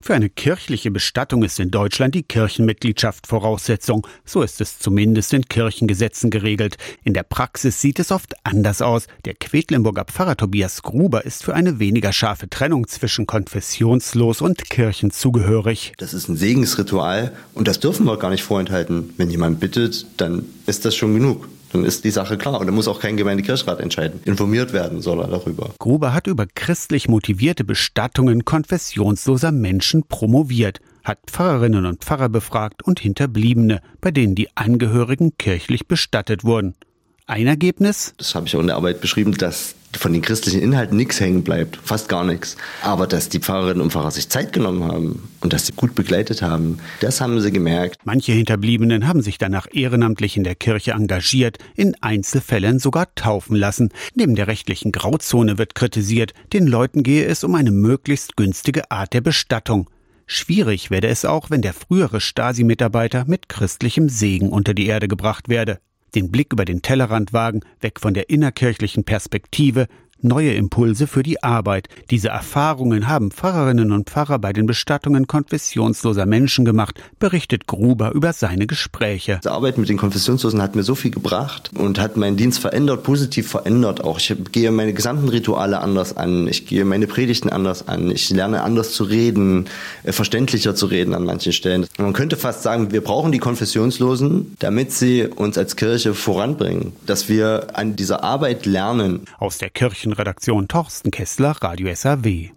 Für eine kirchliche Bestattung ist in Deutschland die Kirchenmitgliedschaft Voraussetzung. So ist es zumindest in Kirchengesetzen geregelt. In der Praxis sieht es oft anders aus. Der Quedlinburger Pfarrer Tobias Gruber ist für eine weniger scharfe Trennung zwischen konfessionslos und kirchenzugehörig. Das ist ein Segensritual und das dürfen wir gar nicht vorenthalten. Wenn jemand bittet, dann ist das schon genug. Dann ist die Sache klar und da muss auch kein Gemeindekirchrat entscheiden. Informiert werden soll er darüber. Gruber hat über christlich motivierte Bestattungen konfessionsloser Menschen promoviert, hat Pfarrerinnen und Pfarrer befragt und Hinterbliebene, bei denen die Angehörigen kirchlich bestattet wurden. Ein Ergebnis? Das habe ich auch in der Arbeit beschrieben, dass von den christlichen Inhalten nichts hängen bleibt, fast gar nichts. Aber dass die Pfarrerinnen und Pfarrer sich Zeit genommen haben und dass sie gut begleitet haben, das haben sie gemerkt. Manche Hinterbliebenen haben sich danach ehrenamtlich in der Kirche engagiert, in Einzelfällen sogar taufen lassen. Neben der rechtlichen Grauzone wird kritisiert, den Leuten gehe es um eine möglichst günstige Art der Bestattung. Schwierig werde es auch, wenn der frühere Stasi-Mitarbeiter mit christlichem Segen unter die Erde gebracht werde. Den Blick über den Tellerrand wagen, weg von der innerkirchlichen Perspektive, neue Impulse für die Arbeit. Diese Erfahrungen haben Pfarrerinnen und Pfarrer bei den Bestattungen konfessionsloser Menschen gemacht, berichtet Gruber über seine Gespräche. Die Arbeit mit den Konfessionslosen hat mir so viel gebracht und hat meinen Dienst verändert, positiv verändert auch. Ich gehe meine gesamten Rituale anders an, ich gehe meine Predigten anders an, ich lerne anders zu reden, verständlicher zu reden an manchen Stellen. Man könnte fast sagen, wir brauchen die Konfessionslosen, damit sie uns als Kirche voranbringen, dass wir an dieser Arbeit lernen. Aus der Kirchenredaktion Torsten Kessler, Radio SAW.